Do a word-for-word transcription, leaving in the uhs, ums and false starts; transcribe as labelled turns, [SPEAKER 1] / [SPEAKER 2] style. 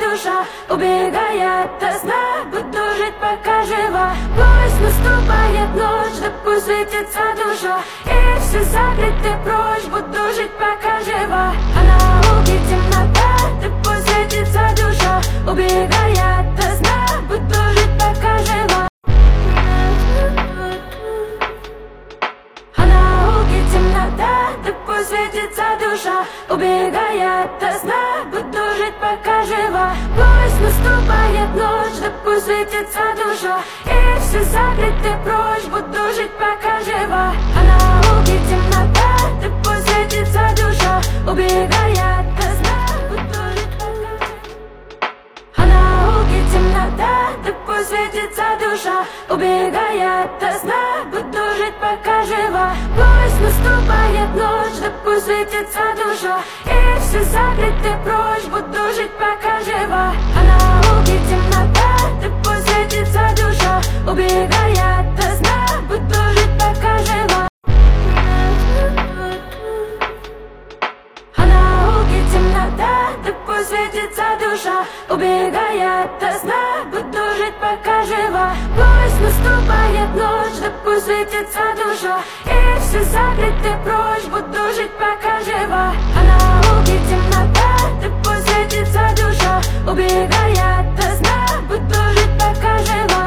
[SPEAKER 1] душа убегает от сна. Буду жить пока жива. Пусть наступает ночь, да пусть светится душа, и все закрыты прочь. Буду жить пока жива. А на науке темнота, да пусть светится душа убегает от сна. Буду жить пока жива. А на науке темнота, да пусть светится душа убегает от сна. Буду жить пока жива. Пусть наступает ночь, да пусть светится душа, и все закрыты прочь. Буду жить пока жива. А на науке темнота, да пусть светится душа убегает от сна. Буду жить пока жива. А на науке темнота, да пусть светится душа убегает от сна. Буду жить пока жива. Пусть наступает ночь, да пусть светится душа, и все закрыты прочь. Буду жить пока жива. А на науке темнота, да пусть светится душа убегает от сна. Буду жить пока жива. А на науке темнота, да пусть светится душа убегает от сна. Буду жить пока жива. Пусть наступает ночь, да пусть светится душа, и все закрыты прочь. Буду жить пока жива. А на науке темнота, да пусть светится душа убегает